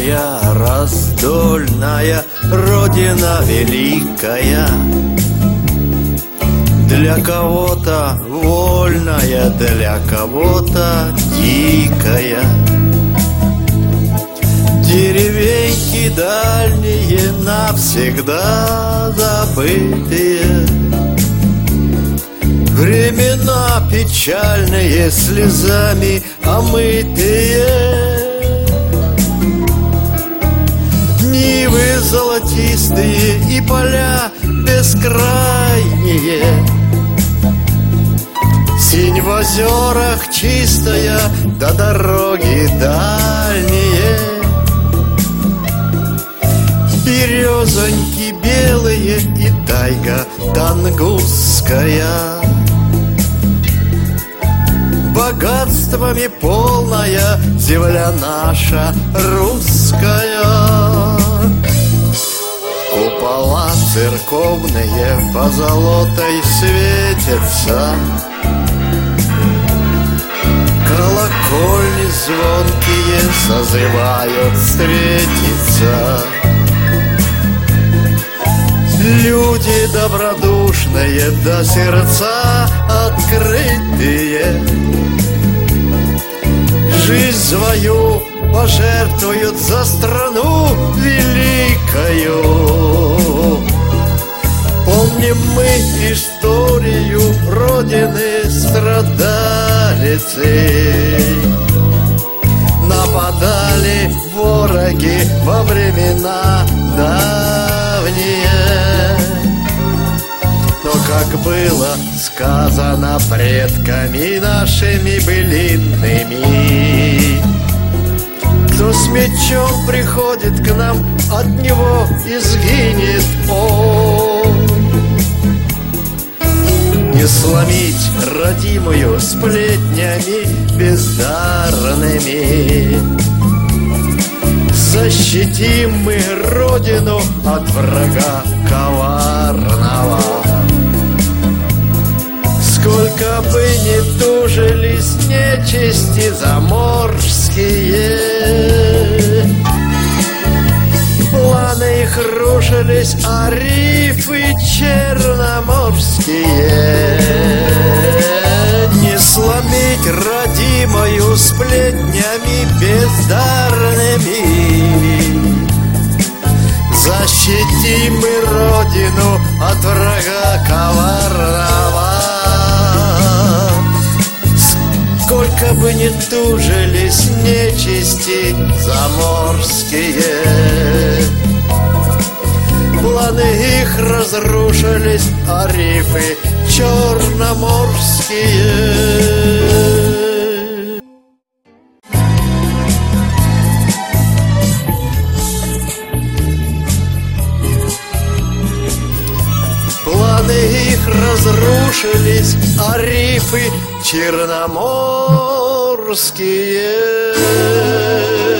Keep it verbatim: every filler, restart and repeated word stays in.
моя раздольная родина великая, для кого-то вольная, для кого-то дикая. Деревеньки дальние навсегда забытые, времена печальные слезами омытые. Нивы золотистые и поля бескрайние, синь в озерах чистая, да дороги дальние. Березоньки белые и тайга тангусская, богатствами полная земля наша русская. Купола церковные позолотой светятся, колокольни звонкие созывают встретиться. Люди добродушные, да сердца открытые, жизнь свою пожертвуют за страну великою. Помним мы историю родины страдалицы, нападали вороги во времена давние. Но как было сказано предками нашими былинными, кто с мечом приходит к нам, от него изгинет он. Не сломить родимую сплетнями бездарными, защитим мы родину от врага коварного. Сколько бы ни тужились нечисти заморские, планы их рушились, а рифы черноморские. Не сломить родимою сплетнями бездарными, защитим мы родину от врага коварного. Сколько бы ни тужились нечисти заморские, планы их разрушились, а рифы черноморские. Планы их разрушились, а рифы черноморские.